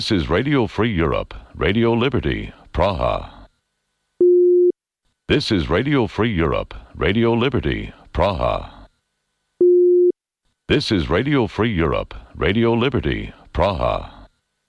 This is Radio Free Europe, Radio Liberty, Praha. This is Radio Free Europe, Radio Liberty, Praha. This is Radio Free Europe, Radio Liberty, Praha.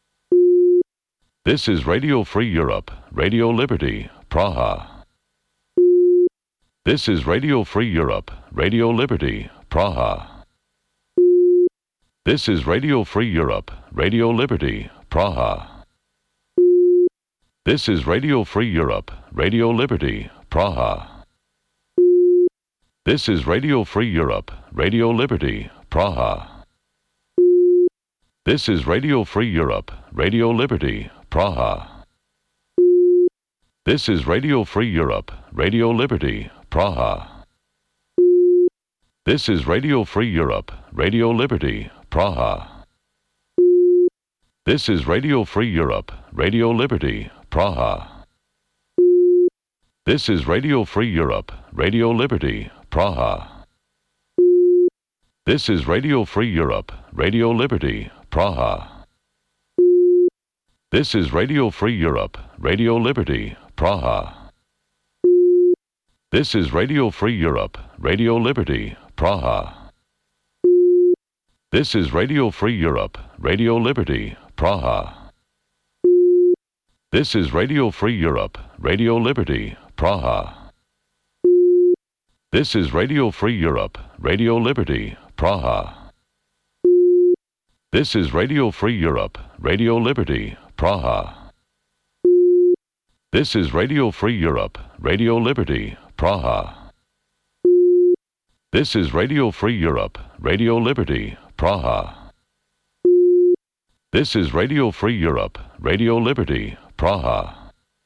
This is Radio Free Europe, Radio Liberty, Praha. This is Radio Free Europe, Radio Liberty, Praha. This is Radio Free Europe, Radio Liberty, Praha. This is Radio Free Europe, Radio Liberty, Praha. This is Radio Free Europe, Radio Liberty, Praha. This is Radio Free Europe, Radio Liberty, Praha. This is Radio Free Europe, Radio Liberty, Praha. This is Radio Free Europe, Radio Liberty, Praha. This is Radio Free Europe, Radio Liberty, Praha. This is Radio Free Europe, Radio Liberty, Praha. This is Radio Free Europe, Radio Liberty, Praha. This is Radio Free Europe, Radio Liberty, Praha. This is Radio Free Europe, Radio Liberty, Praha. This is Radio Free Europe, Radio Liberty, Praha. This is Radio Free Europe, Radio Liberty, Praha. This is Radio Free Europe, Radio Liberty, Praha. This is Radio Free Europe, Radio Liberty, Praha. This is Radio Free Europe, Radio Liberty, Praha. This is Radio Free Europe, Radio Liberty, Praha. This is Radio Free Europe, Radio Liberty, Praha.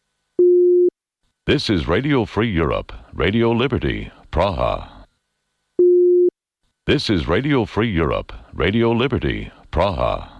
This is Radio Free Europe, Radio Liberty, Praha. This is Radio Free Europe, Radio Liberty, Praha.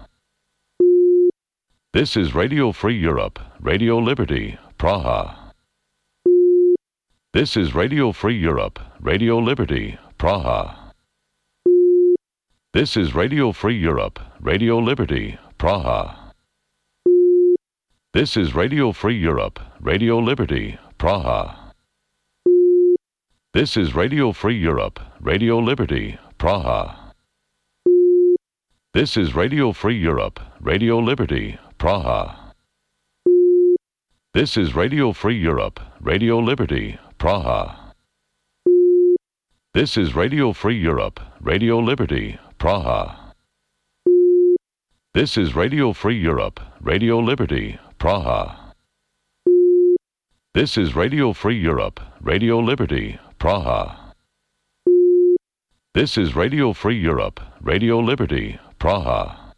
This is Radio Free Europe, Radio Liberty, Praha. This is Radio Free Europe, Radio Liberty, Praha. This is Radio Free Europe, Radio Liberty, Praha. This is Radio Free Europe, Radio Liberty, Praha. This is Radio Free Europe, Radio Liberty, Praha. This is Radio Free Europe, Radio Liberty, Praha. This is Radio Free Europe, Radio Liberty, Praha. This is Radio Free Europe, Radio Liberty, Praha. This is Radio Free Europe, Radio Liberty, Praha. This is Radio Free Europe, Radio Liberty, Praha. This is Radio Free Europe, Radio Liberty, Praha.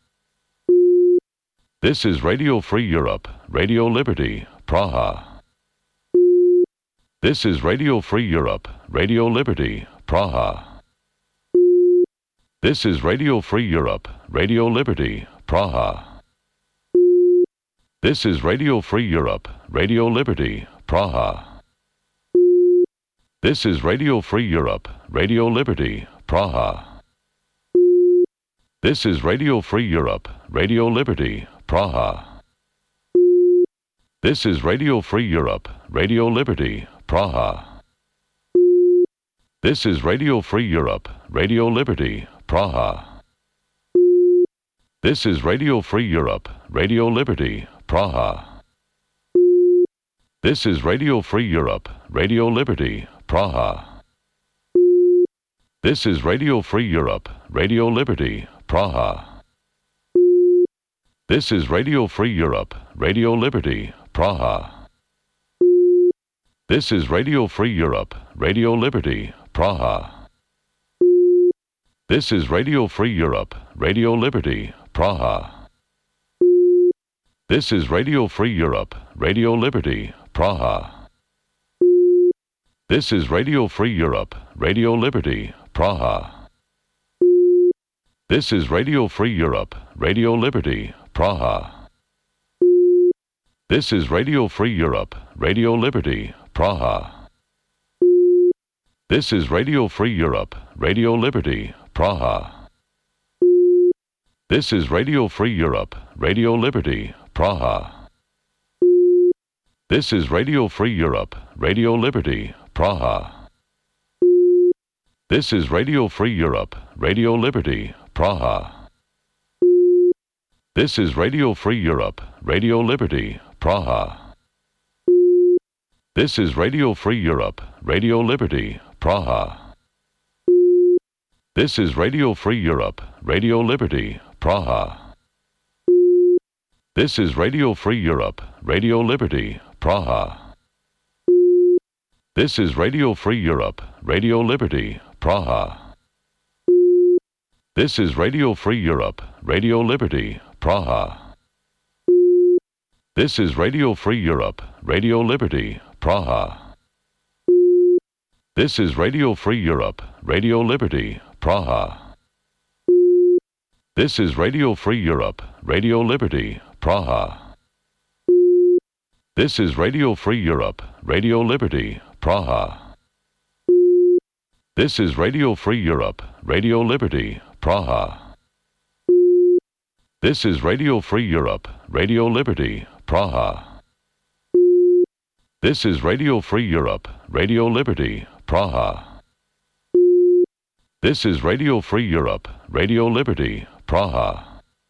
This is Radio Free Europe, Radio Liberty, Praha. This is Radio Free Europe, Radio Liberty, Praha. This is Radio Free Europe, Radio Liberty, Praha. This is Radio Free Europe, Radio Liberty, Praha. This is Radio Free Europe, Radio Liberty, Praha. This is Radio Free Europe, Radio Liberty, Praha. This is Radio Free Europe, Radio Liberty, Praha. This is Radio Free Europe, Radio Liberty, Praha. This is Radio Free Europe, Radio Liberty, Praha. This is Radio Free Europe, Radio Liberty, Praha. This is Radio Free Europe, Radio Liberty, Praha. This is Radio Free Europe, Radio Liberty, Praha. This is Radio Free Europe, Radio Liberty, Praha. This is Radio Free Europe, Radio Liberty, Praha. This is Radio Free Europe, Radio Liberty, Praha. This is Radio Free Europe, Radio Liberty, Praha. This is Radio Free Europe, Radio Liberty, Praha. This is Radio Free Europe, Radio Liberty, Praha. This is Radio Free Europe, Radio Liberty, Praha. This is Radio Free Europe, Radio Liberty, Praha. This is Radio Free Europe, Radio Liberty, Praha. This is Radio Free Europe, Radio Liberty, Praha. This is Radio Free Europe, Radio Liberty, Praha. This is Radio Free Europe, Radio Liberty, Praha. This is Radio Free Europe, Radio Liberty, Praha. This is Radio Free Europe, Radio Liberty, Praha. This is Radio Free Europe, Radio Liberty, Praha. This is Radio Free Europe, Radio Liberty, Praha. This is Radio Free Europe, Radio Liberty, Praha. This is Radio Free Europe, Radio Liberty, Praha. This is Radio Free Europe, Radio Liberty, Praha. This is Radio Free Europe, Radio Liberty, Praha. This is Radio Free Europe, Radio Liberty, Praha. This is Radio Free Europe, Radio Liberty, Praha. This is Radio Free Europe, Radio Liberty, Praha. This is Radio Free Europe, Radio Liberty, Praha.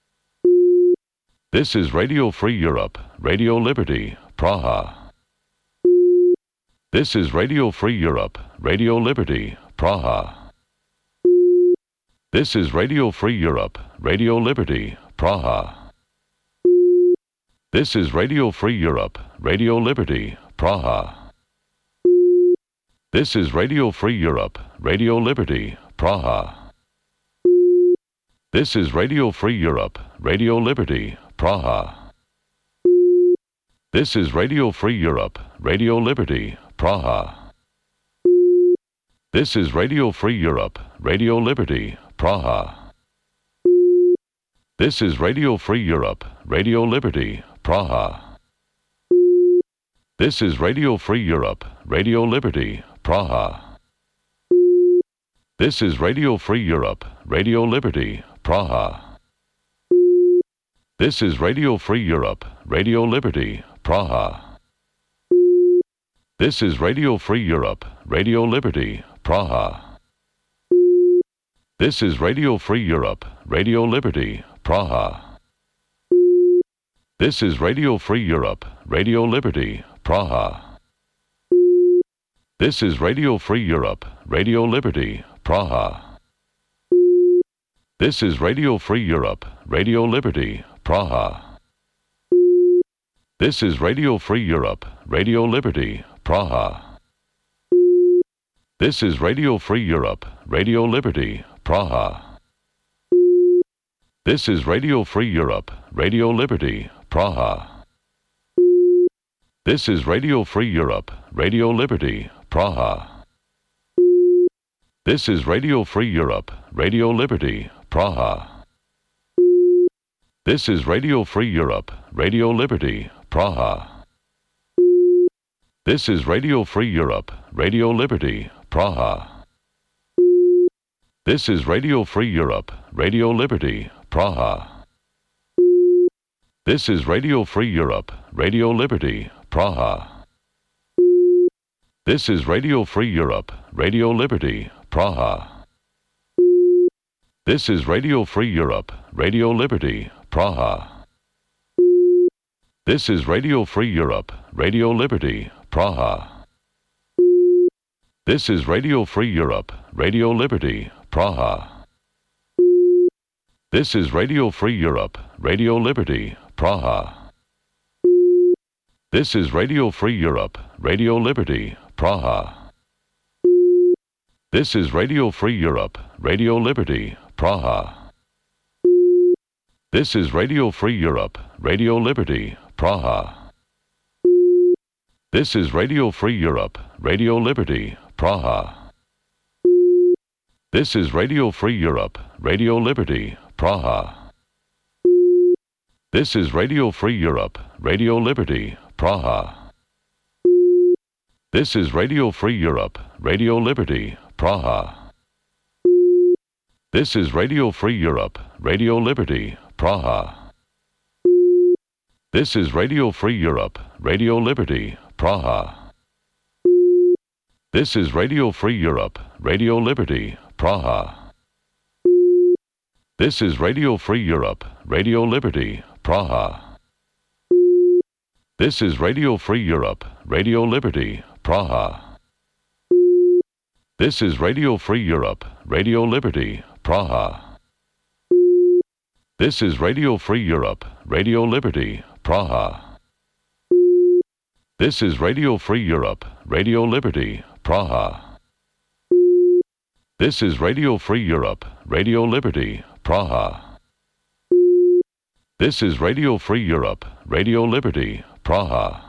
This is Radio Free Europe, Radio Liberty, Praha. This is Radio Free Europe, Radio Liberty, Praha. This is Radio Free Europe, Radio Liberty, Praha. This is Radio Free Europe, Radio Liberty, Praha. This is Radio Free Europe, Radio Liberty, Praha. This is Radio Free Europe, Radio Liberty, Praha. This is Radio Free Europe, Radio Liberty, Praha. This is Radio Free Europe, Radio Liberty, Praha. This is Radio Free Europe, Radio Liberty, Praha. This is Radio Free Europe, Radio Liberty, Praha. This is Radio Free Europe, Radio Liberty, Praha. This is Radio Free Europe, Radio Liberty, Praha. This is Radio Free Europe, Radio Liberty, Praha. This is Radio Free Europe, Radio Liberty, Praha. This is Radio Free Europe, Radio Liberty, Praha. This is Radio Free Europe, Radio Liberty, Praha. This is Radio Free Europe, Radio Liberty, Praha. This is Radio Free Europe, Radio Liberty, Praha. This is Radio Free Europe, Radio Liberty, Praha. This is Radio Free Europe, Radio Liberty, Praha. This is Radio Free Europe, Radio Liberty, Praha. This is Radio Free Europe, Radio Liberty, Praha. This is Radio Free Europe, Radio Liberty, Praha. This is Radio Free Europe, Radio Liberty, Praha. This is Radio Free Europe, Radio Liberty, Praha. This is Radio Free Europe, Radio Liberty, Praha. This is Radio Free Europe, Radio Liberty, Praha. This is Radio Free Europe, Radio Liberty, Praha. This is Radio Free Europe, Radio Liberty, Praha. This is Radio Free Europe, Radio Liberty, Praha. This is Radio Free Europe, Radio Liberty, Praha. This is Radio Free Europe, Radio Liberty, Praha. This is Radio Free Europe, Radio Liberty, Praha. This is Radio Free Europe, Radio Liberty, Praha. This is Radio Free Europe, Radio Liberty, Praha. This is Radio Free Europe, Radio Liberty, Praha. This is Radio Free Europe, Radio Liberty, Praha. This is Radio Free Europe, Radio Liberty, Praha. This is Radio Free Europe, Radio Liberty, Praha. This is Radio Free Europe, Radio Liberty, Praha. This is Radio Free Europe, Radio Liberty, Praha. This is Radio Free Europe, Radio Liberty, Praha. This is Radio Free Europe, Radio Liberty, Praha. This is Radio Free Europe, Radio Liberty, Praha. This is Radio Free Europe, Radio Liberty, Praha. This is Radio Free Europe, Radio Liberty, Praha. This is Radio Free Europe, Radio Liberty, Praha. This is Radio Free Europe, Radio Liberty, Praha.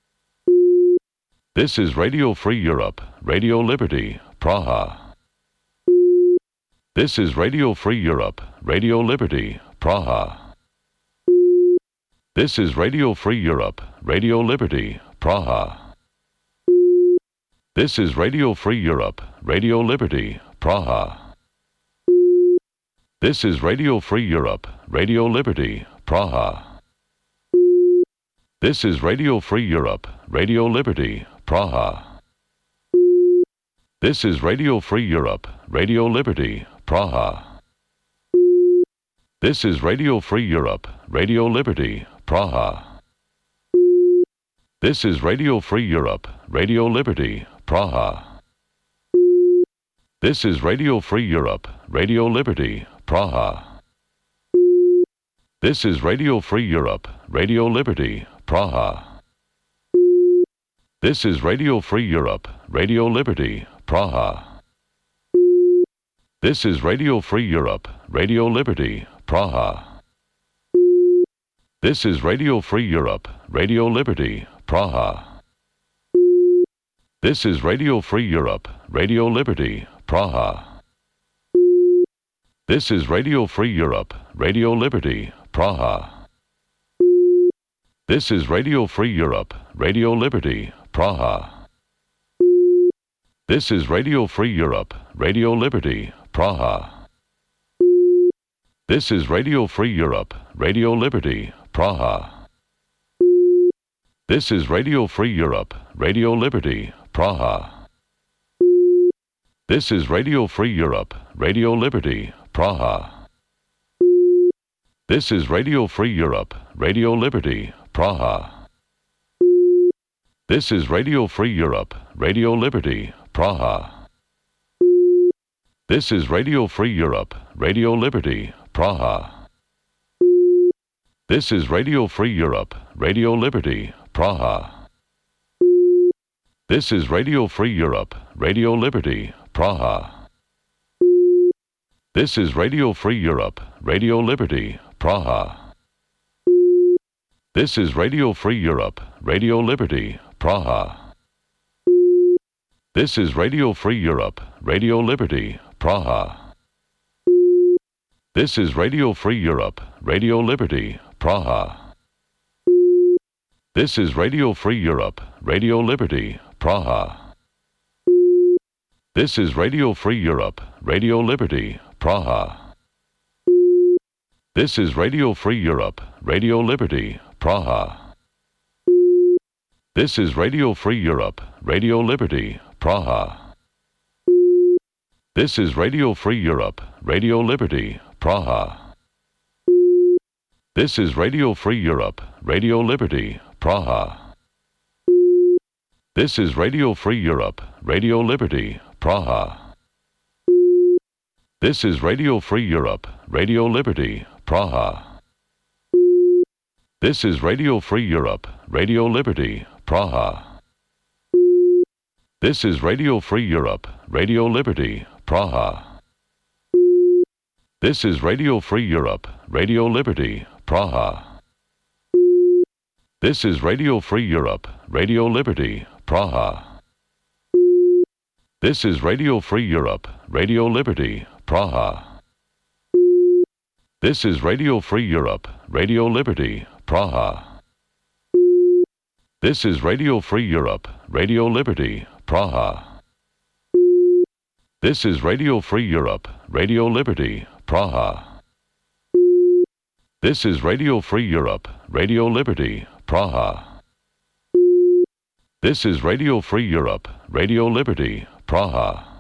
This is Radio Free Europe, Radio Liberty, Praha. This is Radio Free Europe, Radio Liberty, Praha. This is Radio Free Europe, Radio Liberty, Praha. This is Radio Free Europe, Radio Liberty, Praha. This is Radio Free Europe, Radio Liberty, Praha. This is Radio Free Europe, Radio Liberty, Praha. This is Radio Free Europe, Radio Liberty, Praha. This is Radio Free Europe, Radio Liberty, Praha. This is Radio Free Europe, Radio Liberty, Praha. This is Radio Free Europe, Radio Liberty, Praha. This is Radio Free Europe, Radio Liberty, Praha. This is Radio Free Europe, Radio Liberty, Praha. This is Radio Free Europe, Radio Liberty, Praha. This is Radio Free Europe, Radio Liberty, Praha. This is Radio Free Europe, Radio Liberty, Praha. This is Radio Free Europe, Radio Liberty, Praha. This is Radio Free Europe, Radio Liberty, Praha. This is Radio Free Europe, Radio Liberty, Praha. This is Radio Free Europe, Radio Liberty, Praha. This is Radio Free Europe, Radio Liberty, Praha. This is Radio Free Europe, Radio Liberty, Praha. This is Radio Free Europe, Radio Liberty, Praha. This is Radio Free Europe, Radio Liberty, Praha. This is Radio Free Europe, Radio Liberty, Praha. This is Radio Free Europe, Radio Liberty, Praha. This is Radio Free Europe, Radio Liberty, Praha. This is Radio Free Europe, Radio Liberty, Praha. This is Radio Free Europe, Radio Liberty, Praha. This is Radio Free Europe, Radio Liberty, Praha. This is Radio Free Europe, Radio Liberty, Praha. This is Radio Free Europe, Radio Liberty, Praha. This is Radio Free Europe, Radio Liberty, Praha. This is Radio Free Europe, Radio Liberty, Praha. This is Radio Free Europe, Radio Liberty, Praha. This is Radio Free Europe, Radio Liberty, Praha. This is Radio Free Europe, Radio Liberty, Praha. This is Radio Free Europe, Radio Liberty, Praha. This is Radio Free Europe, Radio Liberty, Praha. This is Radio Free Europe, Radio Liberty, Praha. This is Radio Free Europe, Radio Liberty, Praha. This is Radio Free Europe, Radio Liberty, Praha. This is Radio Free Europe, Radio Liberty, Praha. This is Radio Free Europe, Radio Liberty, Praha. This is Radio Free Europe, Radio Liberty, Praha. This is Radio Free Europe, Radio Liberty, Praha. This is Radio Free Europe, Radio Liberty, Praha. This is Radio Free Europe, Radio Liberty, Praha. This is Radio Free Europe, Radio Liberty, Praha.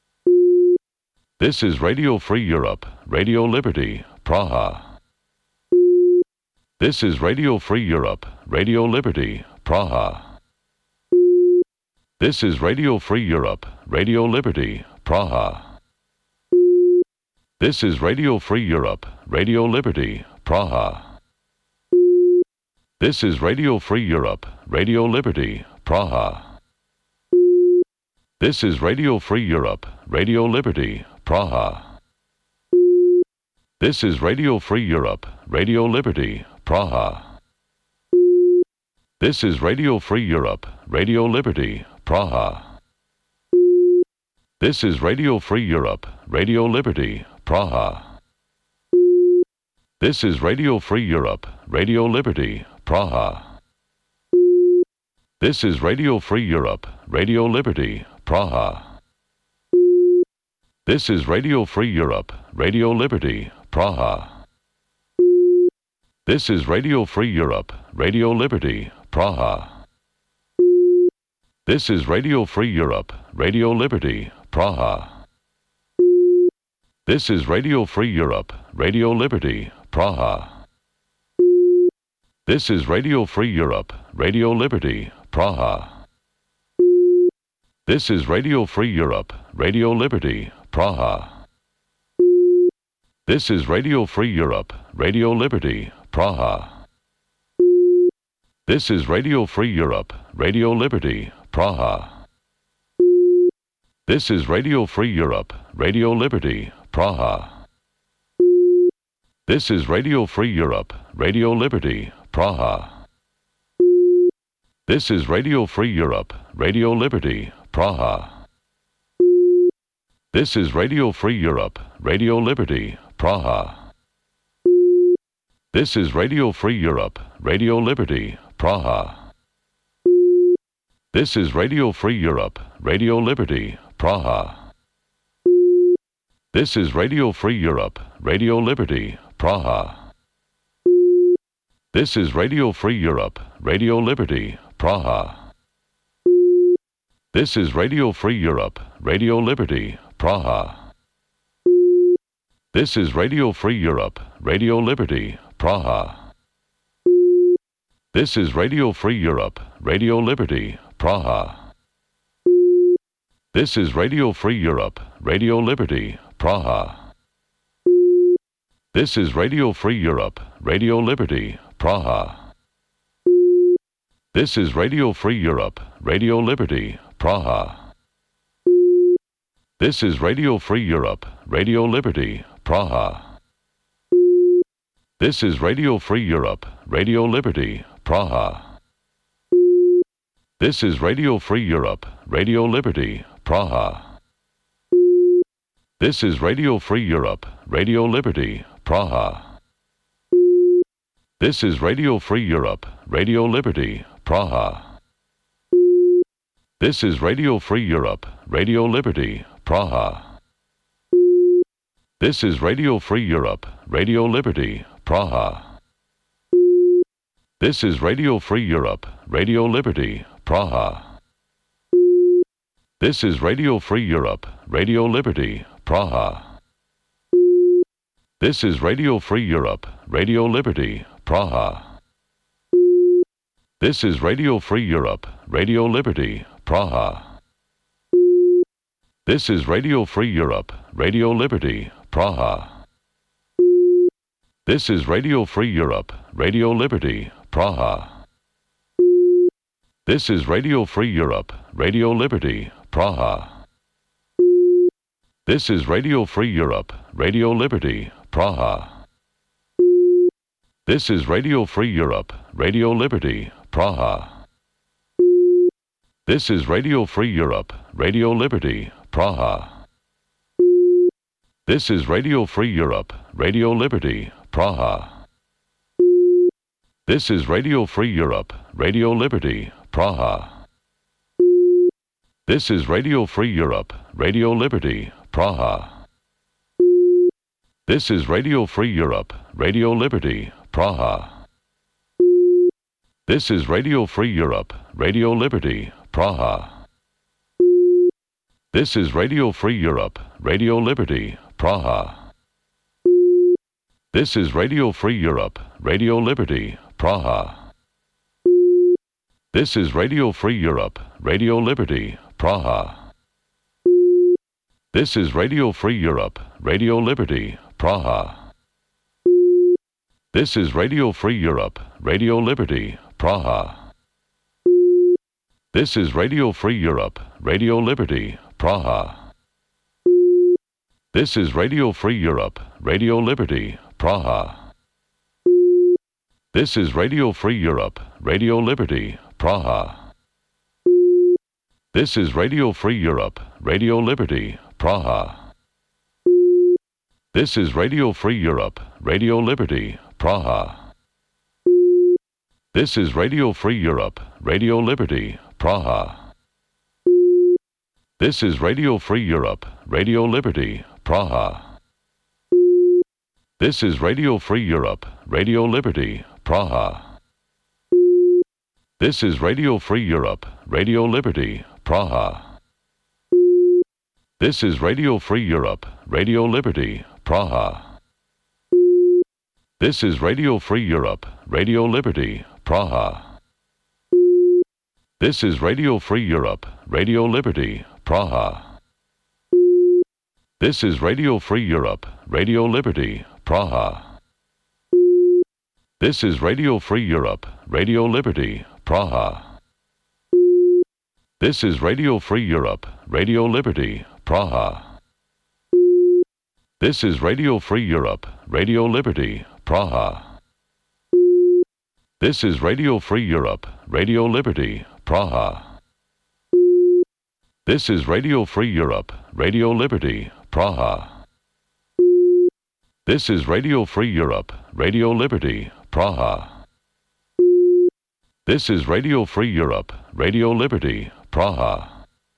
This is Radio Free Europe, Radio Liberty, Praha. This is Radio Free Europe, Radio Liberty, Praha. This is Radio Free Europe, Radio Liberty, Praha. This is Radio Free Europe, Radio Liberty, Praha. This is Radio Free Europe, Radio Liberty, Praha. This is Radio Free Europe, Radio Liberty, Praha. This is Radio Free Europe, Radio Liberty, Praha. This is Radio Free Europe, Radio Liberty, Praha. This is Radio Free Europe, Radio Liberty, Praha. This is Radio Free Europe, Radio Liberty, Praha. This is Radio Free Europe, Radio Liberty, Praha. This is Radio Free Europe, Radio Liberty, Praha. This is Radio Free Europe, Radio Liberty, Praha. This is Radio Free Europe, Radio Liberty, Praha. This is Radio Free Europe, Radio Liberty, Praha. This is Radio Free Europe, Radio Liberty, Praha. This is Radio Free Europe, Radio Liberty, Praha. This is Radio Free Europe, Radio Liberty, Praha. This is Radio Free Europe, Radio Liberty, Praha. This is Radio Free Europe, Radio Liberty, Praha. This is Radio Free Europe, Radio Liberty, Praha. This is Radio Free Europe, Radio Liberty, Praha. This is Radio Free Europe, Radio Liberty, Praha. This is Radio Free Europe, Radio Liberty, Praha. This is Radio Free Europe, Radio Liberty, Praha. This is Radio Free Europe, Radio Liberty, Praha. This is Radio Free Europe, Radio Liberty, Praha. This is Radio Free Europe, Radio Liberty, Praha. This is Radio Free Europe, Radio Liberty, Praha. This is Radio Free Europe, Radio Liberty, Praha. This is Radio Free Europe, Radio Liberty, Praha. This is Radio Free Europe, Radio Liberty, Praha. This is Radio Free Europe, Radio Liberty, Praha. This is Radio Free Europe, Radio Liberty, Praha. This is Radio Free Europe, Radio Liberty, Praha. This is Radio Free Europe, Radio Liberty, Praha. This is Radio Free Europe, Radio Liberty, Praha. This is Radio Free Europe, Radio Liberty, Praha. This is Radio Free Europe, Radio Liberty, Praha. This is Radio Free Europe, Radio Liberty, Praha. This is Radio Free Europe, Radio Liberty, Praha. This is Radio Free Europe, Radio Liberty, Praha. This is Radio Free Europe, Radio Liberty, Praha. This is Radio Free Europe, Radio Liberty, Praha. This is Radio Free Europe, Radio Liberty, Praha. This is Radio Free Europe, Radio Liberty, Praha. This is Radio Free Europe, Radio Liberty, Praha. This is Radio Free Europe, Radio Liberty, Praha. This is Radio Free Europe, Radio Liberty, Praha. This is Radio Free Europe, Radio Liberty, Praha. This is Radio Free Europe, Radio Liberty, Praha. This is Radio Free Europe, Radio Liberty, Praha. This is Radio Free Europe, Radio Liberty, Praha. This is Radio Free Europe, Radio Liberty, Praha. This is Radio Free Europe, Radio Liberty, Praha. This is Radio Free Europe, Radio Liberty, Praha. This is Radio Free Europe, Radio Liberty, Praha. This is Radio Free Europe, Radio Liberty, Praha. This is Radio Free Europe, Radio Liberty, Praha. This is Radio Free Europe, Radio Liberty, Praha. This is Radio Free Europe, Radio Liberty, Praha. This is Radio Free Europe, Radio Liberty, Praha. This is Radio Free Europe, Radio Liberty, Praha. This is Radio Free Europe, Radio Liberty, Praha. This is Radio Free Europe, Radio Liberty, Praha. This is Radio Free Europe, Radio Liberty, Praha. This is Radio Free Europe, Radio Liberty, Praha. This is Radio Free Europe, Radio Liberty, Praha. This is Radio Free Europe, Radio Liberty, Praha. This is Radio Free Europe, Radio Liberty, Praha. This is Radio Free Europe, Radio Liberty, Praha. This is Radio Free Europe, Radio Liberty, Praha. This is Radio Free Europe, Radio Liberty, Praha. This is Radio Free Europe, Radio Liberty, Praha. This is Radio Free Europe, Radio Liberty, Praha. This is Radio Free Europe, Radio Liberty, Praha. This is Radio Free Europe, Radio Liberty, Praha. This is Radio Free Europe, Radio Liberty, Praha. This is Radio Free Europe, Radio Liberty, Praha. This is Radio Free Europe, Radio Liberty, Praha.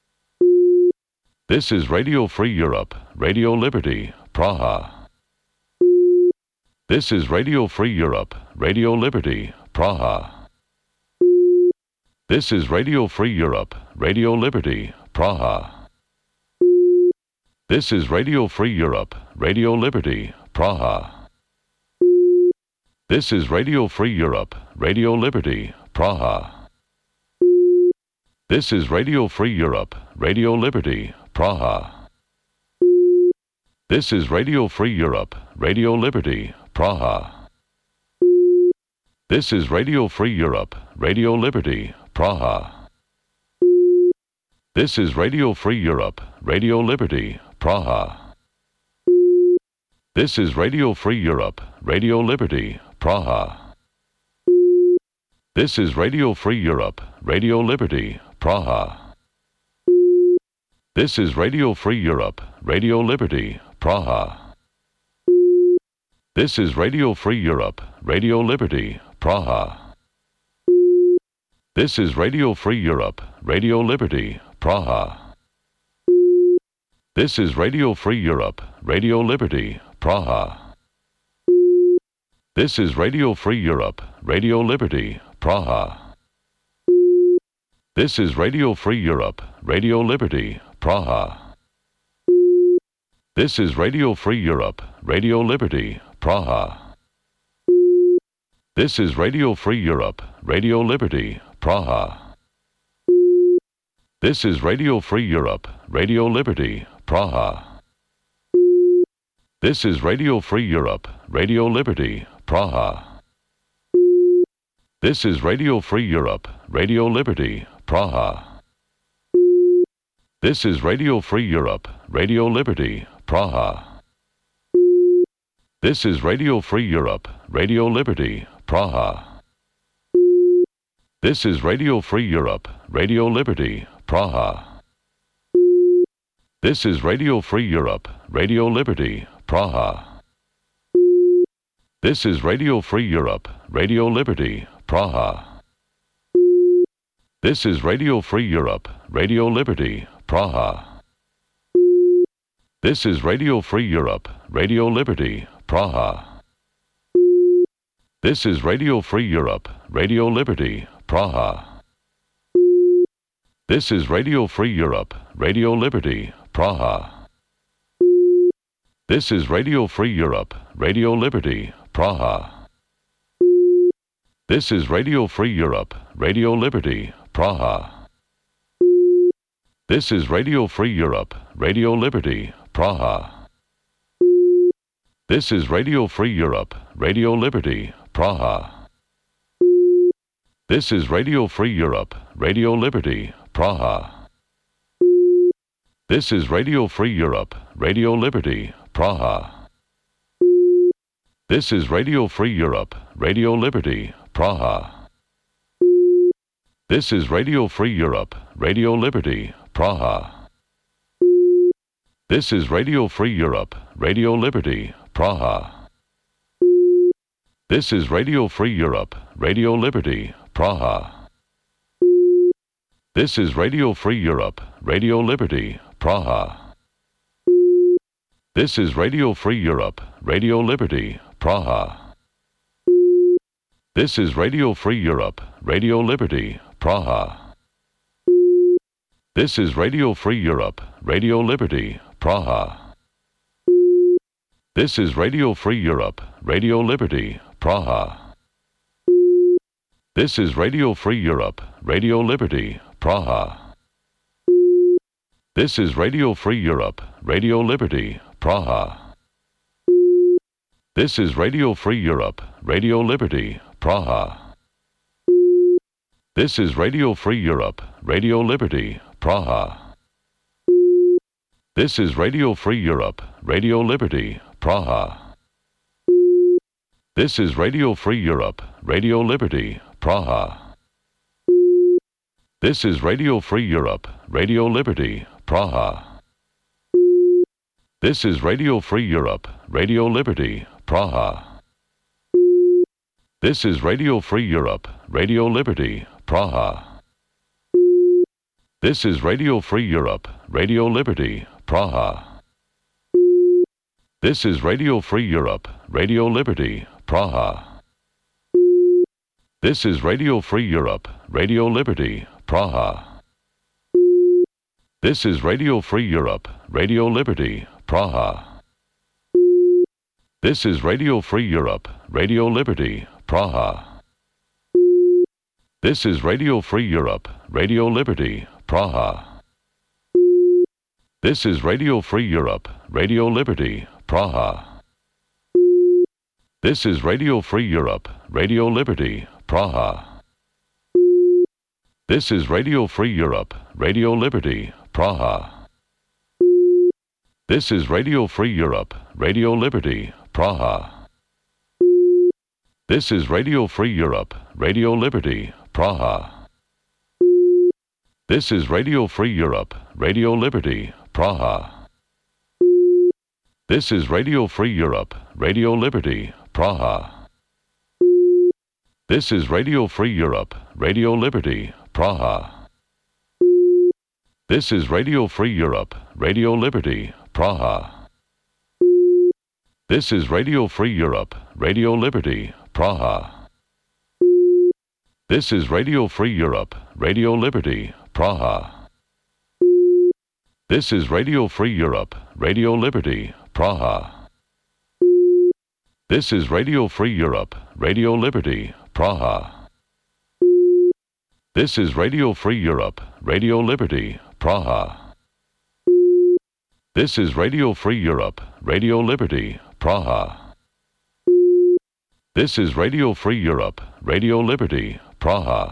This is Radio Free Europe, Radio Liberty, Praha. This is Radio Free Europe, Radio Liberty, Praha. This is Radio Free Europe, Radio Liberty, Praha. This is Radio Free Europe, Radio Liberty, Praha. This is Radio Free Europe, Radio Liberty, Praha. This is Radio Free Europe, Radio Liberty, Praha. This is Radio Free Europe, Radio Liberty, Praha. This is Radio Free Europe, Radio Liberty, Praha. This is Radio Free Europe, Radio Liberty, Praha. This is Radio Free Europe, Radio Liberty, Praha. This is Radio Free Europe, Radio Liberty, Praha. This is Radio Free Europe, Radio Liberty, Praha. This is Radio Free Europe, Radio Liberty, Praha. This is Radio Free Europe, Radio Liberty, Praha. This is Radio Free Europe, Radio Liberty, Praha. This is Radio Free Europe, Radio Liberty, Praha. This is Radio Free Europe, Radio Liberty, Praha. This is Radio Free Europe, Radio Liberty, Praha. This is Radio Free Europe, Radio Liberty, Praha. This is Radio Free Europe, Radio Liberty, Praha. This is Radio Free Europe, Radio Liberty, Praha. This is Radio Free Europe, Radio Liberty, Praha. This is Radio Free Europe, Radio Liberty, Praha. This is Radio Free Europe, Radio Liberty, Praha. This is Radio Free Europe, Radio Liberty, Praha. This is Radio Free Europe, Radio Liberty, Praha. This is Radio Free Europe, Radio Liberty, Praha. This is Radio Free Europe, Radio Liberty, Praha. This is Radio Free Europe, Radio Liberty, Praha. This is Radio Free Europe, Radio Liberty, Praha. This is Radio Free Europe, Radio Liberty, Praha. This is Radio Free Europe, Radio Liberty, Praha. This is Radio Free Europe, Radio Liberty, Praha. This is Radio Free Europe, Radio Liberty, Praha. This is Radio Free Europe, Radio Liberty, Praha. This is Radio Free Europe, Radio Liberty, Praha. This is Radio Free Europe, Radio Liberty, Praha. This is Radio Free Europe, Radio Liberty, Praha. This is Radio Free Europe, Radio Liberty, Praha. This is Radio Free Europe, Radio Liberty, Praha. This is Radio Free Europe, Radio Liberty, Praha. This is Radio Free Europe, Radio Liberty, Praha. This is Radio Free Europe, Radio Liberty, Praha. This is Radio Free Europe, Radio Liberty, Praha. This is Radio Free Europe, Radio Liberty, Praha. This is Radio Free Europe, Radio Liberty, Praha. This is Radio Free Europe, Radio Liberty, Praha. This is Radio Free Europe, Radio Liberty, Praha. This is Radio Free Europe, Radio Liberty, Praha. This is Radio Free Europe, Radio Liberty, Praha. This is Radio Free Europe, Radio Liberty, Praha. This is Radio Free Europe, Radio Liberty, Praha. This is Radio Free Europe, Radio Liberty, Praha. This is Radio Free Europe, Radio Liberty, Praha. This is Radio Free Europe, Radio Liberty, Praha. This is Radio Free Europe, Radio Liberty, Praha. This is Radio Free Europe, Radio Liberty, Praha. This is Radio Free Europe, Radio Liberty, Praha. This is Radio Free Europe, Radio Liberty, Praha. This is Radio Free Europe, Radio Liberty, Praha. This is Radio Free Europe, Radio Liberty, Praha. This is Radio Free Europe, Radio Liberty, Praha. This is Radio Free Europe, Radio Liberty, Praha. This is Radio Free Europe, Radio Liberty, Praha. This is Radio Free Europe, Radio Liberty, Praha. This is Radio Free Europe, Radio Liberty, Praha. This is Radio Free Europe, Radio Liberty, Praha. This is Radio Free Europe, Radio Liberty, Praha. This is Radio Free Europe, Radio Liberty, Praha. This is Radio Free Europe, Radio Liberty, Praha. This is Radio Free Europe, Radio Liberty, Praha. This is Radio Free Europe, Radio Liberty, Praha. This is Radio Free Europe, Radio Liberty, Praha. This is Radio Free Europe, Radio Liberty, Praha. This is Radio Free Europe, Radio Liberty, Praha. This is Radio Free Europe, Radio Liberty, Praha. This is Radio Free Europe, Radio Liberty, Praha.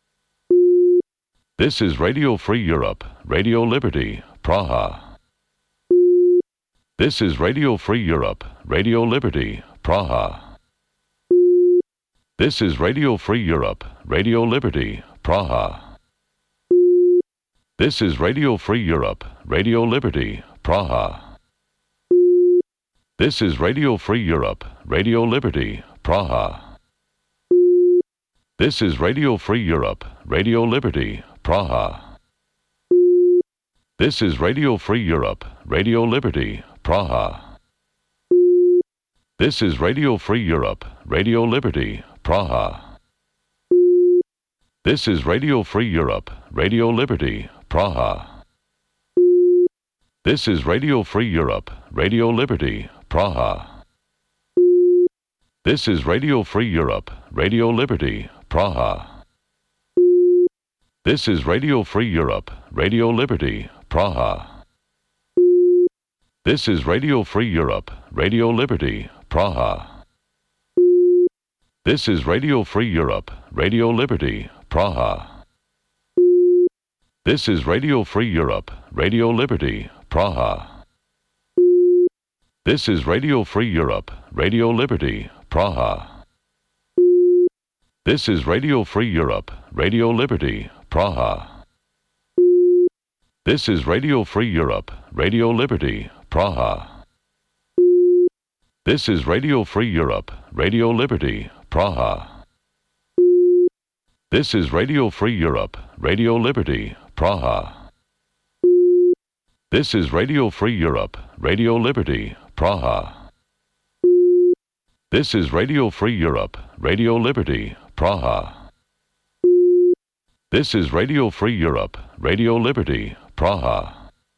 This is Radio Free Europe, Radio Liberty, Praha. This is Radio Free Europe, Radio Liberty, Praha. This is Radio Free Europe, Radio Liberty, Praha. This is Radio Free Europe, Radio Liberty, Praha. This is Radio Free Europe, Radio Liberty, Praha. This is Radio Free Europe, Radio Liberty, Praha. This is Radio Free Europe, Radio Liberty, Praha. This is Radio Free Europe, Radio Liberty, Praha. This is Radio Free Europe, Radio Liberty, Praha. This is Radio Free Europe, Radio Liberty, Praha. This is Radio Free Europe, Radio Liberty, Praha. This is Radio Free Europe, Radio Liberty, Praha. This is Radio Free Europe, Radio Liberty, Praha. This is Radio Free Europe, Radio Liberty, Praha. This is Radio Free Europe, Radio Liberty, Praha. This is Radio Free Europe, Radio Liberty, Praha. This is Radio Free Europe, Radio Liberty, Praha. This is Radio Free Europe, Radio Liberty, Praha. This is Radio Free Europe, Radio Liberty, Praha. This is Radio Free Europe, Radio Liberty, Praha. This is Radio Free Europe, Radio Liberty, Praha. This is Radio Free Europe, Radio Liberty, Praha. This is Radio Free Europe, Radio Liberty, Praha.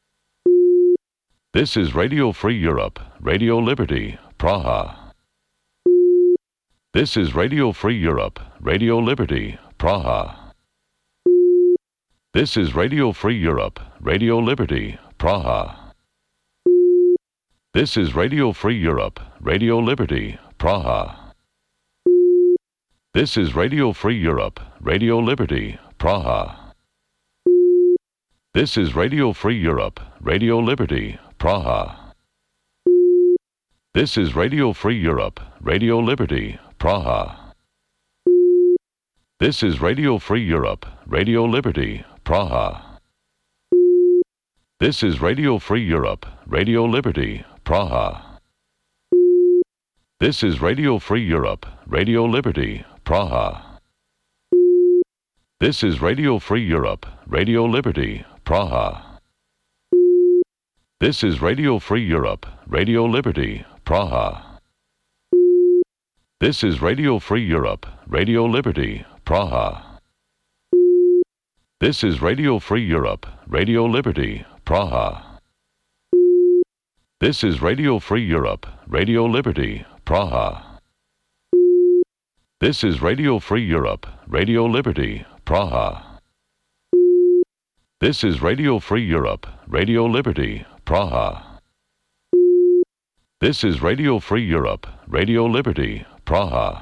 This is Radio Free Europe, Radio Liberty, Praha. This is Radio Free Europe, Radio Liberty, Praha. This is Radio Free Europe, Radio Liberty, Praha. This is Radio Free Europe, Radio Liberty, Praha. This is Radio Free Europe, Radio Liberty, Praha. This is Radio Free Europe, Radio Liberty, Praha. This is Radio Free Europe, Radio Liberty, Praha. This is Radio Free Europe, Radio Liberty, Praha. This is Radio Free Europe, Radio Liberty, Praha. This is Radio Free Europe, Radio Liberty, Praha. This is Radio Free Europe, Radio Liberty, Praha. This is Radio Free Europe, Radio Liberty, Praha. This is Radio Free Europe, Radio Liberty, Praha. This is Radio Free Europe, Radio Liberty, Praha. This is Radio Free Europe, Radio Liberty, Praha. This is Radio Free Europe, Radio Liberty, Praha. This is Radio Free Europe, Radio Liberty, Praha. This is Radio Free Europe, Radio Liberty, Praha.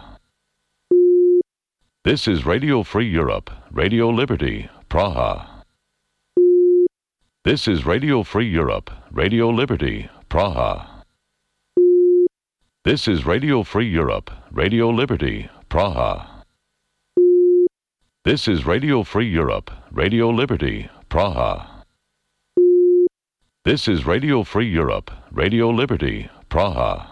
This is Radio Free Europe, Radio Liberty, Praha. This is Radio Free Europe, Radio Liberty, Praha. This is Radio Free Europe, Radio Liberty, Praha. This is Radio Free Europe, Radio Liberty, Praha. This is Radio Free Europe, Radio Liberty, Praha.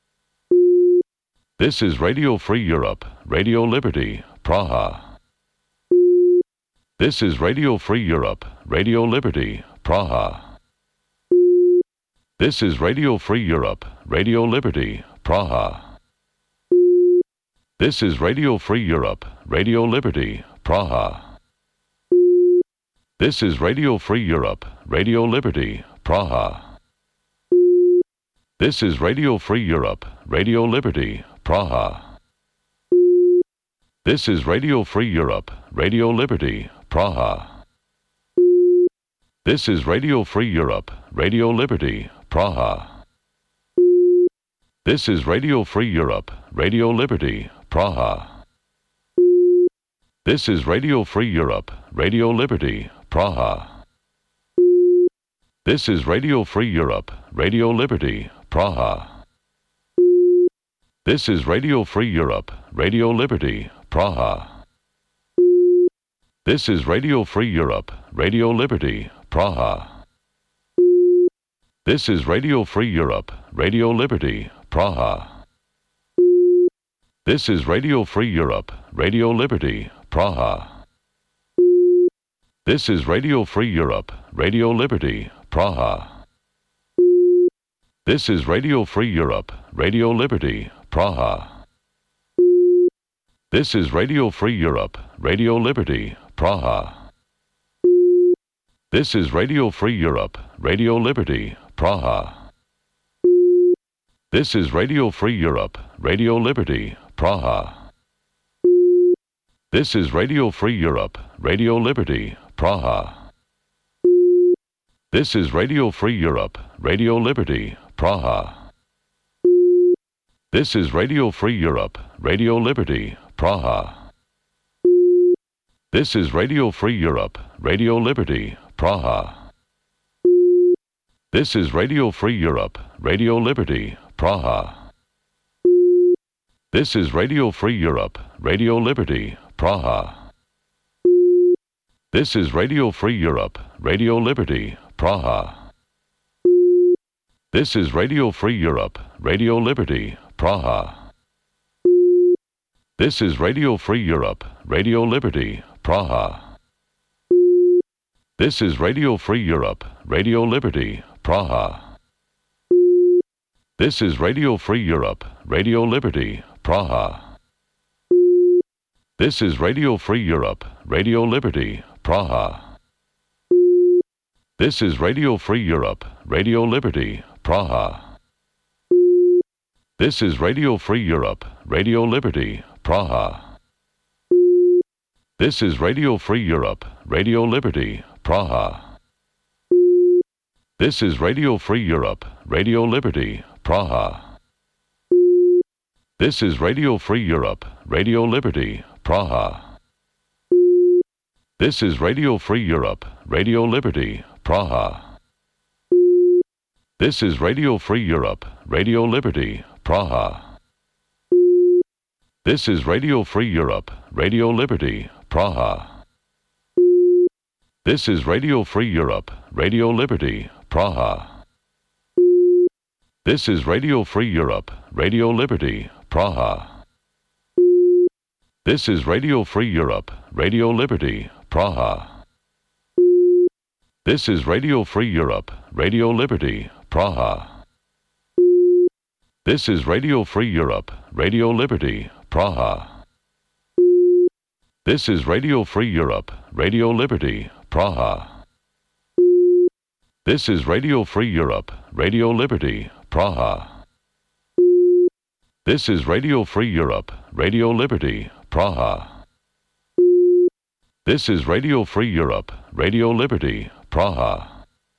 This is Radio Free Europe, Radio Liberty, Praha. This is Radio Free Europe, Radio Liberty, Praha. This is Radio Free Europe, Radio Liberty, Praha. This is Radio Free Europe, Radio Liberty, Praha. This is Radio Free Europe, Radio Liberty, Praha. This is Radio Free Europe, Radio Liberty, Praha. This is Radio Free Europe, Radio Liberty, Praha. This is Radio Free Europe, Radio Liberty, Praha. This is Radio Free Europe, Radio Liberty, Praha. This is Radio Free Europe, Radio Liberty, Praha. This is Radio Free Europe, Radio Liberty, Praha. This is Radio Free Europe, Radio Liberty, Praha. This is Radio Free Europe, Radio Liberty, Praha. This is Radio Free Europe, Radio Liberty, Praha. This is Radio Free Europe, Radio Liberty, Praha. This is Radio Free Europe, Radio Liberty, Praha. This is Radio Free Europe, Radio Liberty, Praha. This is Radio Free Europe, Radio Liberty, Praha. This is Radio Free Europe, Radio Liberty, Praha. This is Radio Free Europe, Radio Liberty, Praha. This is Radio Free Europe, Radio Liberty, Praha. This is Radio Free Europe, Radio Liberty, Praha. This is Radio Free Europe, Radio Liberty, Praha. This is Radio Free Europe, Radio Liberty, Praha. This is Radio Free Europe, Radio Liberty, Praha. This is Radio Free Europe, Radio Liberty, Praha. This is Radio Free Europe, Radio Liberty, Praha. This is Radio Free Europe, Radio Liberty, Praha. This is Radio Free Europe, Radio Liberty, Praha. This is Radio Free Europe, Radio Liberty, Praha. This is Radio Free Europe, Radio Liberty, Praha. This is Radio Free Europe, Radio Liberty, Praha. This is Radio Free Europe, Radio Liberty, Praha. This is Radio Free Europe, Radio Liberty, Praha. This is Radio Free Europe, Radio Liberty, Praha. This is Radio Free Europe, Radio Liberty, Praha. This is Radio Free Europe, Radio Liberty, Praha. This is Radio Free Europe, Radio Liberty, Praha. This is Radio Free Europe, Radio Liberty, Praha. This is Radio Free Europe, Radio Liberty, Praha. This is Radio Free Europe, Radio Liberty, Praha. This is Radio Free Europe, Radio Liberty, Praha. This is Radio Free Europe, Radio Liberty, Praha. This is Radio Free Europe, Radio Liberty, Praha. This is Radio Free Europe, Radio Liberty, Praha. This is Radio Free Europe, Radio Liberty, Praha. This is Radio Free Europe, Radio Liberty, Praha. This is Radio Free Europe, Radio Liberty, Praha. This is Radio Free Europe, Radio Liberty, Praha.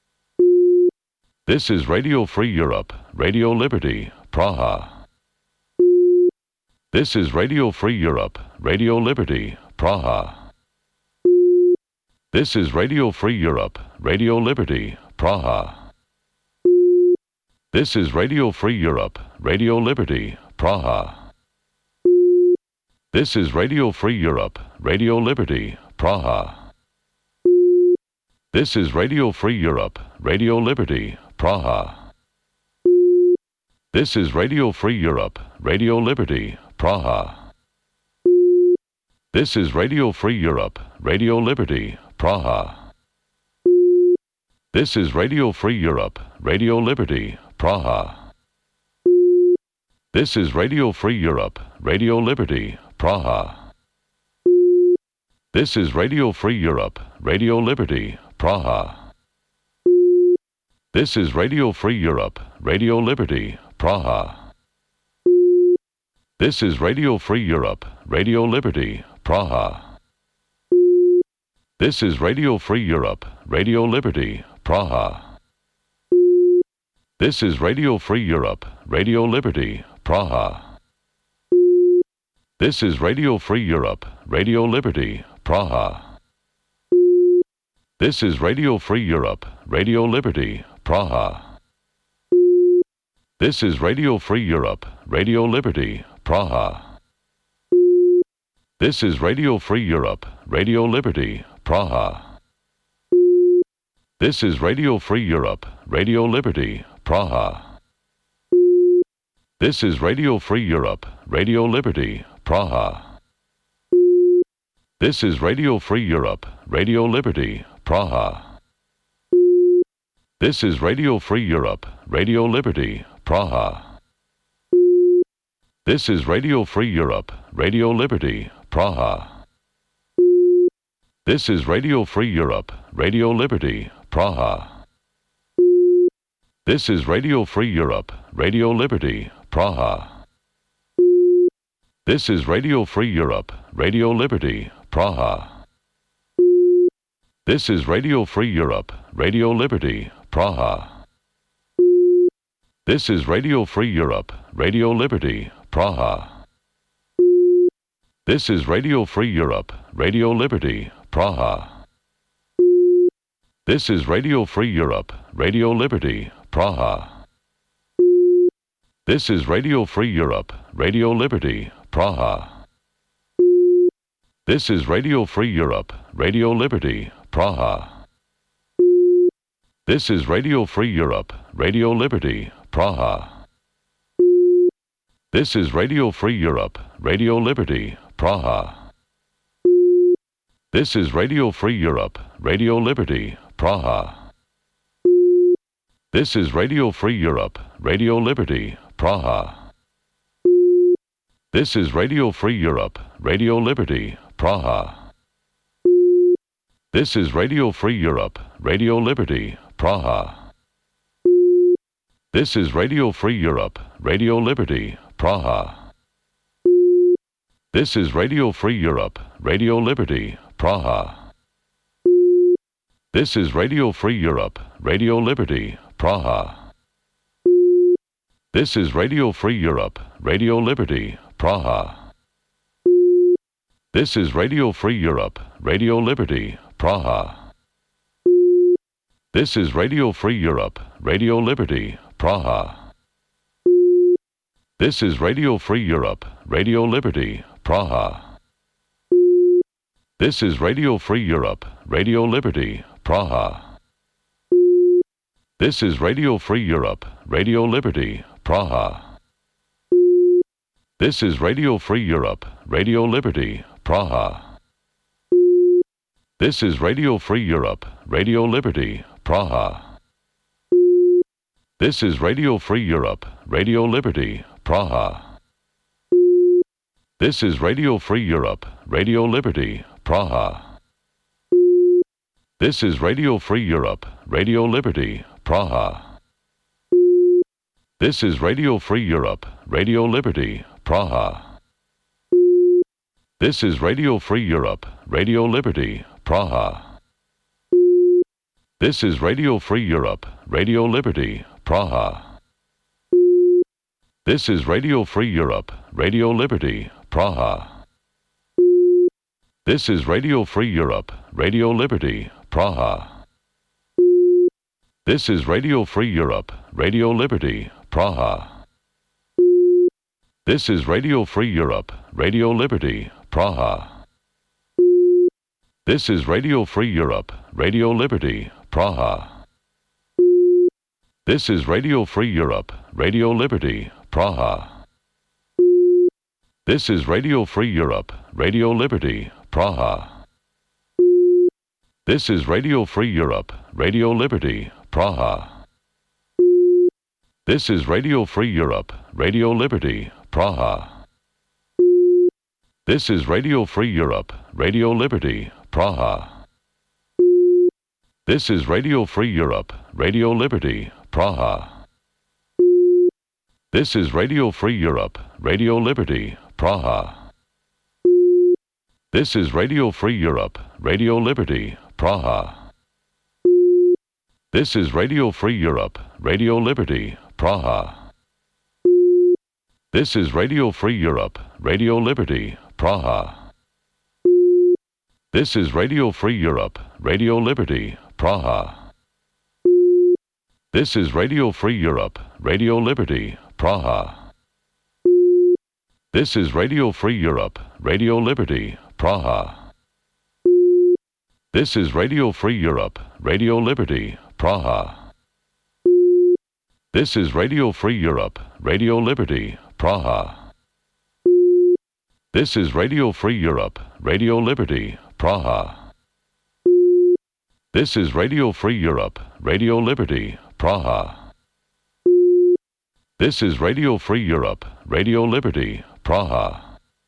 This is Radio Free Europe, Radio Liberty, Praha. This is Radio Free Europe, Radio Liberty, Praha. This is Radio Free Europe, Radio Liberty, Praha. This is Radio Free Europe, Radio Liberty, Praha. This is Radio Free Europe, Radio Liberty, Praha. This is Radio Free Europe, Radio Liberty, Praha. This is Radio Free Europe, Radio Liberty, Praha. This is Radio Free Europe, Radio Liberty, Praha. This is Radio Free Europe, Radio Liberty, Praha. This is Radio Free Europe, Radio Liberty, Praha. This is Radio Free Europe, Radio Liberty, Praha. This is Radio Free Europe, Radio Liberty, Praha. This is Radio Free Europe, Radio Liberty, Praha. This is Radio Free Europe, Radio Liberty, Praha. This is Radio Free Europe, Radio Liberty, Praha. This is Radio Free Europe, Radio Liberty, Praha. This is Radio Free Europe, Radio Liberty, Praha. This is Radio Free Europe, Radio Liberty, Praha. This is Radio Free Europe, Radio Liberty, Praha. This is Radio Free Europe, Radio Liberty, Praha. This is Radio Free Europe, Radio Liberty, Praha. This is Radio Free Europe, Radio Liberty, Praha. This is Radio Free Europe, Radio Liberty, Praha. This is Radio Free Europe, Radio Liberty, Praha. This is Radio Free Europe, Radio Liberty, Praha. This is Radio Free Europe, Radio Liberty, Praha. This is Radio Free Europe, Radio Liberty, Praha. This is Radio Free Europe, Radio Liberty, Praha. This is Radio Free Europe, Radio Liberty, Praha. This is Radio Free Europe, Radio Liberty, Praha. This is Radio Free Europe, Radio Liberty, Praha. This is Radio Free Europe, Radio Liberty, Praha. This is Radio Free Europe, Radio Liberty, Praha. This is Radio Free Europe, Radio Liberty, Praha. This is Radio Free Europe, Radio Liberty, Praha. This is Radio Free Europe, Radio Liberty, Praha. This is Radio Free Europe, Radio Liberty, Praha. This is Radio Free Europe, Radio Liberty, Praha. This is Radio Free Europe, Radio Liberty, Praha. This is Radio Free Europe, Radio Liberty, Praha. This is Radio Free Europe, Radio Liberty, Praha. This is Radio Free Europe, Radio Liberty, Praha. This is Radio Free Europe, Radio Liberty, Praha. This is Radio Free Europe, Radio Liberty, Praha. This is Radio Free Europe, Radio Liberty, Praha. This is Radio Free Europe, Radio Liberty, Praha. This is Radio Free Europe, Radio Liberty, Praha. This is Radio Free Europe, Radio Liberty, Praha. This is Radio Free Europe, Radio Liberty, Praha. This is Radio Free Europe, Radio Liberty, Praha. This is Radio Free Europe, Radio Liberty, Praha. This is Radio Free Europe, Radio Liberty, Praha. This is Radio Free Europe, Radio Liberty, Praha. This is Radio Free Europe, Radio Liberty, Praha. This is Radio Free Europe, Radio Liberty, Praha. This is Radio Free Europe, Radio Liberty, Praha. This is Radio Free Europe, Radio Liberty, Praha. This is Radio Free Europe, Radio Liberty, Praha. This is Radio Free Europe, Radio Liberty, Praha. This is Radio Free Europe, Radio Liberty, Praha. This is Radio Free Europe, Radio Liberty, Praha. This is Radio Free Europe, Radio Liberty, Praha. This is Radio Free Europe, Radio Liberty, Praha. This is Radio Free Europe, Radio Liberty, Praha. This is Radio Free Europe, Radio Liberty, Praha. This is Radio Free Europe, Radio Liberty, Praha. This is Radio Free Europe, Radio Liberty, Praha. This is Radio Free Europe, Radio Liberty, Praha. This is Radio Free Europe, Radio Liberty, Praha. This is Radio Free Europe, Radio Liberty, Praha. This is Radio Free Europe, Radio Liberty, Praha. This is Radio Free Europe, Radio Liberty, Praha. This is Radio Free Europe, Radio Liberty, Praha. This is Radio Free Europe, Radio Liberty, Praha. This is Radio Free Europe, Radio Liberty, Praha. This is Radio Free Europe, Radio Liberty, Praha. This is Radio Free Europe, Radio Liberty, Praha. This is Radio Free Europe, Radio Liberty, Praha. This is Radio Free Europe, Radio Liberty, Praha.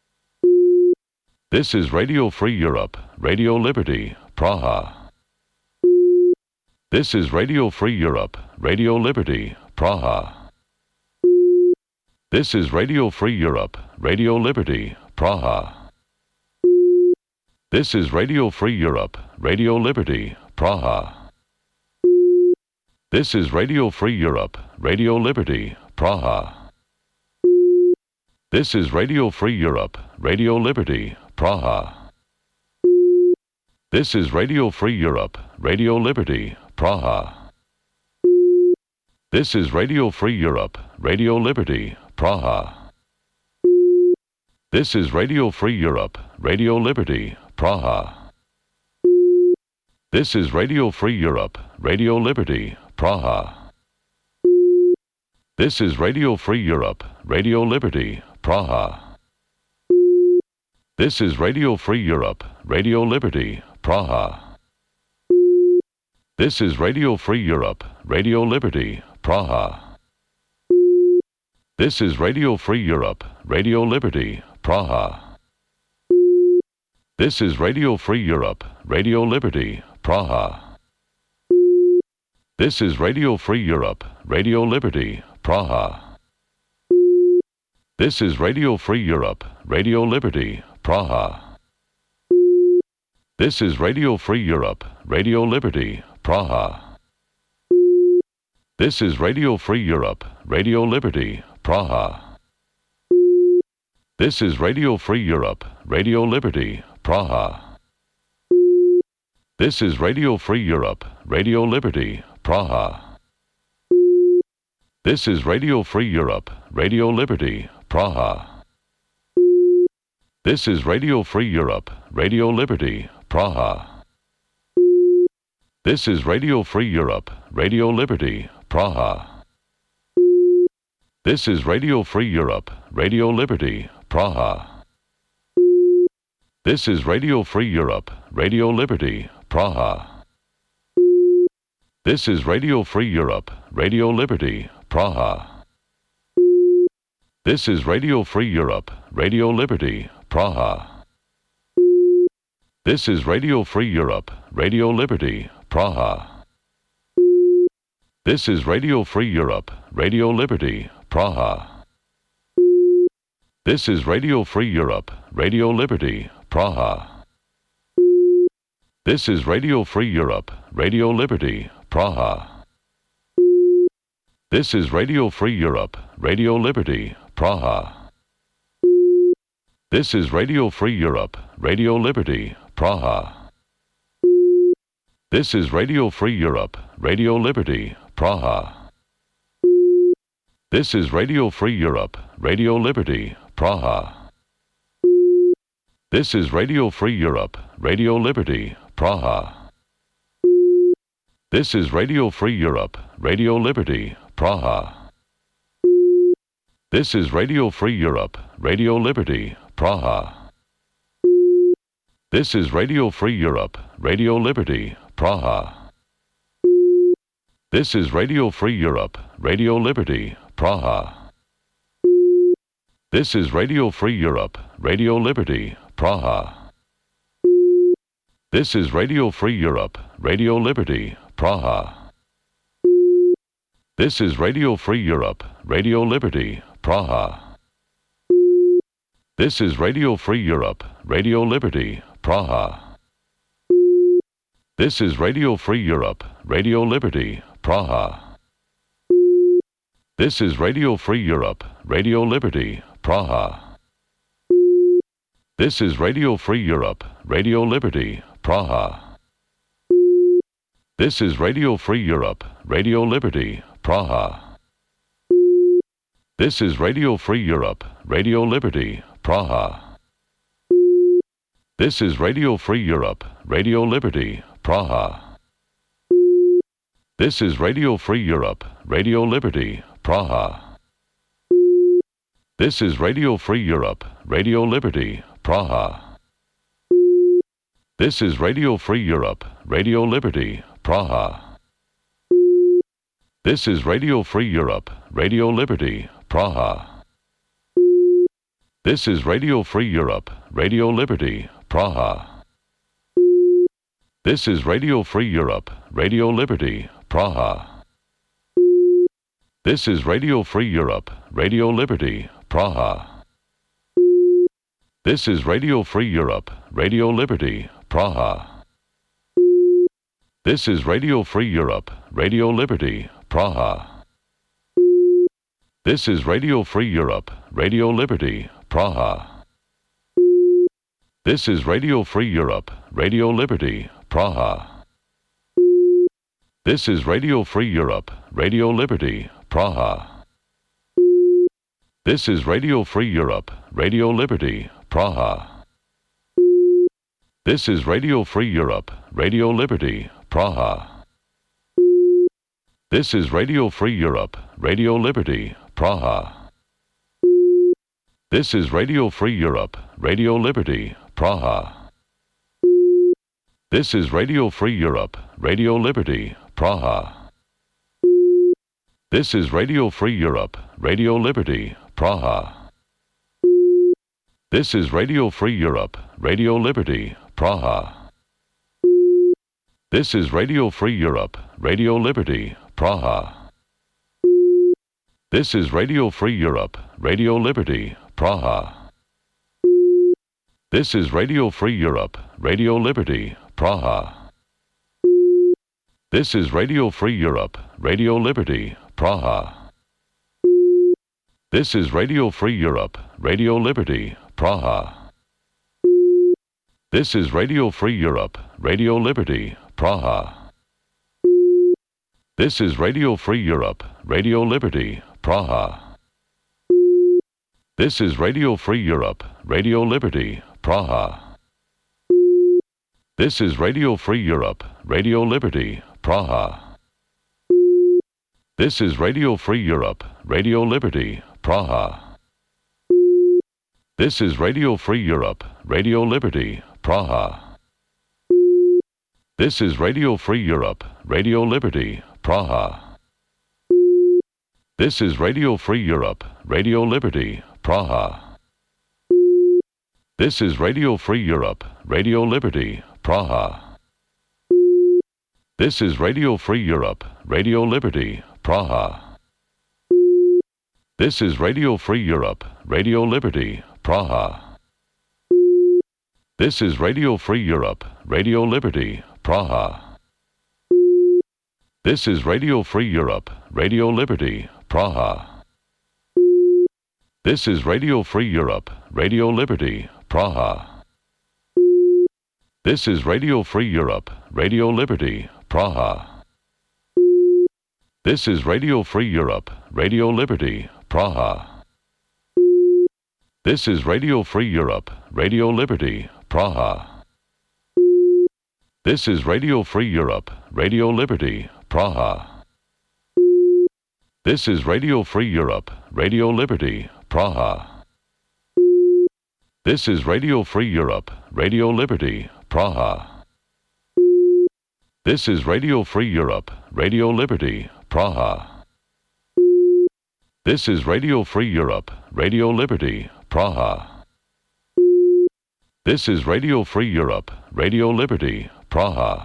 This is Radio Free Europe, Radio Liberty, Praha. This is Radio Free Europe, Radio Liberty, Praha. This is Radio Free Europe, Radio Liberty, Praha. This is Radio Free Europe, Radio Liberty, Praha. This is Radio Free Europe, Radio Liberty, Praha. This is Radio Free Europe, Radio Liberty, Praha. This is Radio Free Europe, Radio Liberty, Praha. This is Radio Free Europe, Radio Liberty, Praha. This is Radio Free Europe, Radio Liberty, Praha. This is Radio Free Europe, Radio Liberty, Praha. This is Radio Free Europe, Radio Liberty, Praha. This is Radio Free Europe, Radio Liberty, Praha. This is Radio Free Europe, Radio Liberty, Praha. This is Radio Free Europe, Radio Liberty, Praha. This is Radio Free Europe, Radio Liberty, Praha. This is Radio Free Europe, Radio Liberty, Praha. This is Radio Free Europe, Radio Liberty, Praha. This is Radio Free Europe, Radio Liberty, Praha. This is Radio Free Europe, Radio Liberty, Praha. This is Radio Free Europe, Radio Liberty, Praha. This is Radio Free Europe, Radio Liberty, Praha. This is Radio Free Europe, Radio Liberty, Praha. This is Radio Free Europe, Radio Liberty, Praha. This is Radio Free Europe, Radio Liberty, Praha. This is Radio Free Europe, Radio Liberty, Praha. This is Radio Free Europe, Radio Liberty, Praha. This is Radio Free Europe, Radio Liberty, Praha. This is Radio Free Europe, Radio Liberty, Praha. This is Radio Free Europe, Radio Liberty, Praha. This is Radio Free Europe, Radio Liberty, Praha. This is Radio Free Europe, Radio Liberty, Praha. This is Radio Free Europe, Radio Liberty, Praha. This is Radio Free Europe, Radio Liberty, Praha. This is Radio Free Europe, Radio Liberty, Praha. This is Radio Free Europe, Radio Liberty, Praha. This is Radio Free Europe, Radio Liberty, Praha. This is Radio Free Europe, Radio Liberty, Praha. This is Radio Free Europe, Radio Liberty, Praha. This is Radio Free Europe, Radio Liberty, Praha. This is Radio Free Europe, Radio Liberty, Praha. This is Radio Free Europe, Radio Liberty, Praha. This is Radio Free Europe, Radio Liberty, Praha. This is Radio Free Europe, Radio Liberty, Praha. This is Radio Free Europe, Radio Liberty, Praha. This is Radio Free Europe, Radio Liberty, Praha. This is Radio Free Europe, Radio Liberty, Praha. This is Radio Free Europe, Radio Liberty, Praha. This is Radio Free Europe, Radio Liberty, Praha. This is Radio Free Europe, Radio Liberty, Praha. This is Radio Free Europe, Radio Liberty, Praha. This is Radio Free Europe, Radio Liberty, Praha. This is Radio Free Europe, Radio Liberty, Praha. This is Radio Free Europe, Radio Liberty, Praha. This is Radio Free Europe, Radio Liberty, Praha. This is Radio Free Europe, Radio Liberty, Praha. This is Radio Free Europe, Radio Liberty, Praha. This is Radio Free Europe, Radio Liberty, Praha. This is Radio Free Europe, Radio Liberty, Praha. This is Radio Free Europe, Radio Liberty, Praha. This is Radio Free Europe, Radio Liberty, Praha. This is Radio Free Europe, Radio Liberty, Praha. This is Radio Free Europe, Radio Liberty, Praha. This is Radio Free Europe, Radio Liberty, Praha. This is Radio Free Europe, Radio Liberty, Praha. This is Radio Free Europe, Radio Liberty, Praha. This is Radio Free Europe, Radio Liberty, Praha. This is Radio Free Europe, Radio Liberty, Praha. This is Radio Free Europe, Radio Liberty, Praha. This is Radio Free Europe, Radio Liberty, Praha. This is Radio Free Europe, Radio Liberty, Praha. This is Radio Free Europe, Radio Liberty, Praha. This is Radio Free Europe, Radio Liberty, Praha. This is Radio Free Europe, Radio Liberty, Praha. This is Radio Free Europe, Radio Liberty, Praha. This is Radio Free Europe, Radio Liberty, Praha. This is Radio Free Europe, Radio Liberty, Praha. This is Radio Free Europe, Radio Liberty, Praha. This is Radio Free Europe, Radio Liberty, Praha. This is Radio Free Europe, Radio Liberty, Praha. This is Radio Free Europe, Radio Liberty, Praha. This is Radio Free Europe, Radio Liberty, Praha. This is Radio Free Europe, Radio Liberty, Praha. This is Radio Free Europe, Radio Liberty, Praha. This is Radio Free Europe, Radio Liberty, Praha. This is Radio Free Europe, Radio Liberty, Praha. This is Radio Free Europe, Radio Liberty, Praha. This is Radio Free Europe, Radio Liberty, Praha. This is Radio Free Europe, Radio Liberty, Praha. This is Radio Free Europe, Radio Liberty, Praha. This is Radio Free Europe, Radio Liberty, Praha. This is Radio Free Europe, Radio Liberty, Praha. This is Radio Free Europe, Radio Liberty, Praha. This is Radio Free Europe, Radio Liberty, Praha. This is Radio Free Europe, Radio Liberty, Praha. This is Radio Free Europe, Radio Liberty, Praha. This is Radio Free Europe, Radio Liberty, Praha. This is Radio Free Europe, Radio Liberty, Praha. This is Radio Free Europe, Radio Liberty, Praha.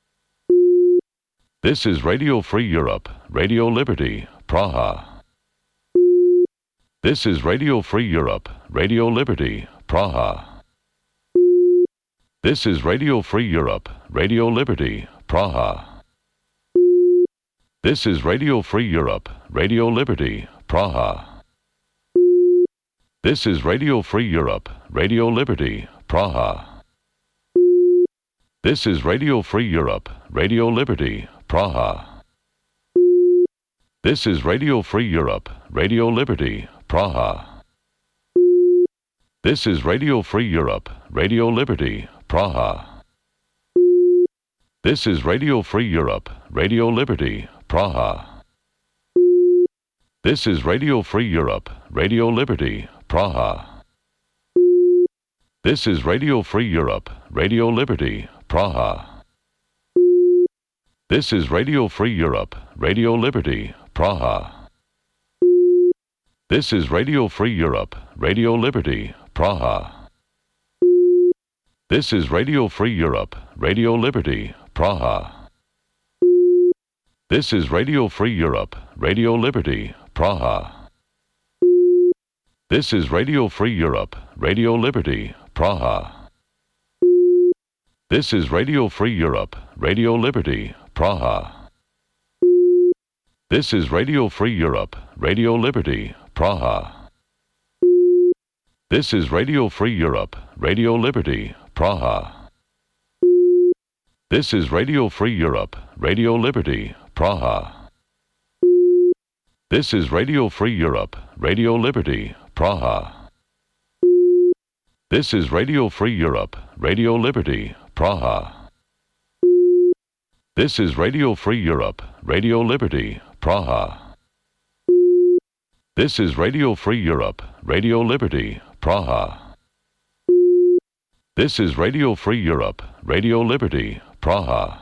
This is Radio Free Europe, Radio Liberty, Praha. This is Radio Free Europe, Radio Liberty, Praha. This is Radio Free Europe, Radio Liberty, Praha. This is Radio Free Europe, Radio Liberty, Praha. This is Radio Free Europe, Radio Liberty, Praha. This is Radio Free Europe, Radio Liberty, Praha. This is Radio Free Europe, Radio Liberty, Praha. This is Radio Free Europe, Radio Liberty, Praha. This is Radio Free Europe, Radio Liberty, Praha. This is Radio Free Europe, Radio Liberty, Praha. This is Radio Free Europe, Radio Liberty, Praha. This is Radio Free Europe, Radio Liberty, Praha. This is Radio Free Europe, Radio Liberty, Praha. This is Radio Free Europe, Radio Liberty, Praha. This is Radio Free Europe, Radio Liberty, Praha. This is Radio Free Europe, Radio Liberty, Praha. This is Radio Free Europe, Radio Liberty, Praha. This is Radio Free Europe, Radio Liberty, Praha. This is Radio Free Europe, Radio Liberty, Praha. This is Radio Free Europe, Radio Liberty, Praha. This is Radio Free Europe, Radio Liberty, Praha. This is Radio Free Europe, Radio Liberty, Praha. This is Radio Free Europe, Radio Liberty, Praha. This is Radio Free Europe, Radio Liberty, Praha. This is Radio Free Europe, Radio Liberty, Praha.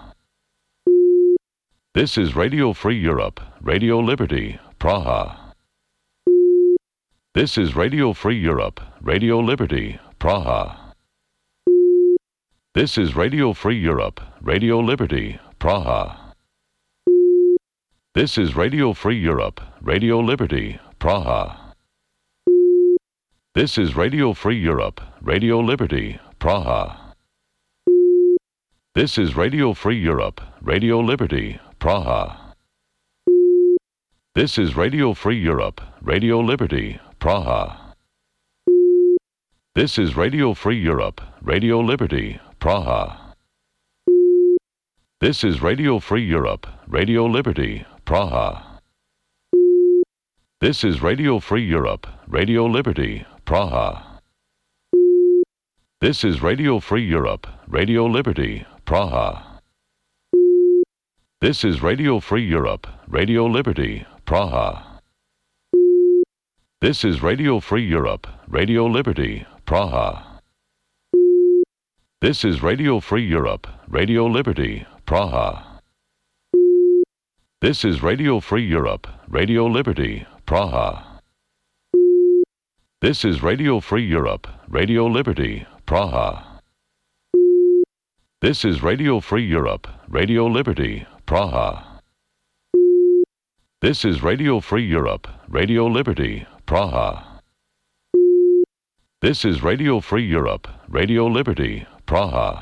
This is Radio Free Europe, Radio Liberty, Praha. This is Radio Free Europe, Radio Liberty, Praha. This is Radio Free Europe, Radio Liberty, Praha. This is Radio Free Europe, Radio Liberty, Praha. This is Radio Free Europe, Radio Liberty, Praha. This is Radio Free Europe, Radio Liberty, Praha. This is Radio Free Europe, Radio Liberty, Praha. This is Radio Free Europe, Radio Liberty, Praha. This is Radio Free Europe, Radio Liberty, Praha. This is Radio Free Europe, Radio Liberty, Praha. This is Radio Free Europe, Radio Liberty, Praha. This is Radio Free Europe, Radio Liberty, Praha. This is Radio Free Europe, Radio Liberty, Praha. This is Radio Free Europe, Radio Liberty, Praha. This is Radio Free Europe, Radio Liberty, Praha. This is Radio Free Europe, Radio Liberty, Praha. This is Radio Free Europe, Radio Liberty, Praha. This is Radio Free Europe, Radio Liberty, Praha. This is Radio Free Europe, Radio Liberty, Praha.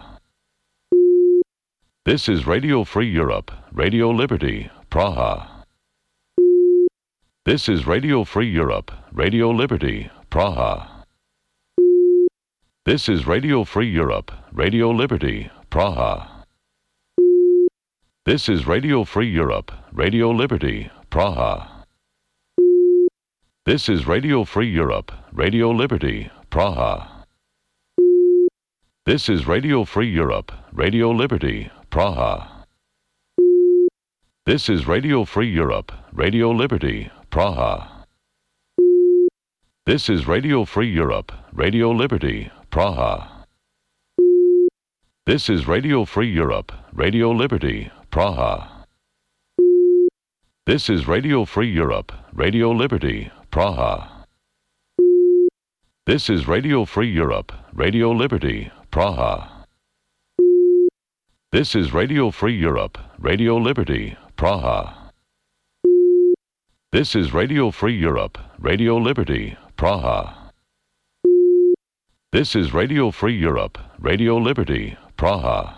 This is Radio Free Europe, Radio Liberty, Praha. This is Radio Free Europe, Radio Liberty, Praha. This is Radio Free Europe, Radio Liberty, Praha. This is Radio Free Europe, Radio Liberty, Praha. This is Radio Free Europe, Radio Liberty, Praha. This is Radio Free Europe, Radio Liberty, Praha. This is Radio Free Europe, Radio Liberty, Praha. This is Radio Free Europe, Radio Liberty, Praha. This is Radio Free Europe, Radio Liberty, Praha. This is Radio Free Europe, Radio Liberty, Praha. This is Radio Free Europe, Radio Liberty, Praha. This is Radio Free Europe, Radio Liberty, Praha. This is Radio Free Europe, Radio Liberty, Praha. This is Radio Free Europe, Radio Liberty, Praha.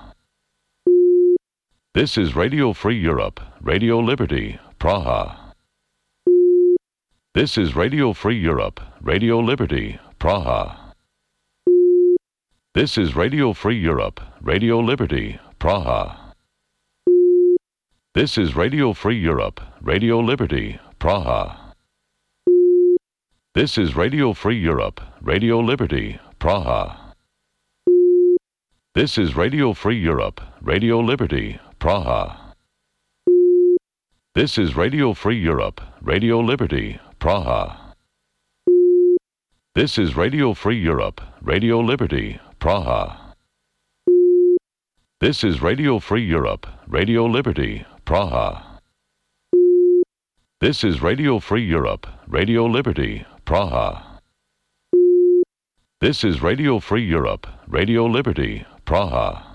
This is Radio Free Europe, Radio Liberty, Praha. This is Radio Free Europe, Radio Liberty, Praha. This is Radio Free Europe, Radio Liberty, Praha. This is Radio Free Europe, Radio Liberty, Praha. This is Radio Free Europe, Radio Liberty, Praha. This is Radio Free Europe, Radio Liberty, Praha. This is Radio Free Europe, Radio Liberty, Praha. This is Radio Free Europe, Radio Liberty, Praha. This is Radio Free Europe, Radio Liberty, Praha. This is Radio Free Europe, Radio Liberty, Praha. This is Radio Free Europe, Radio Liberty, Praha.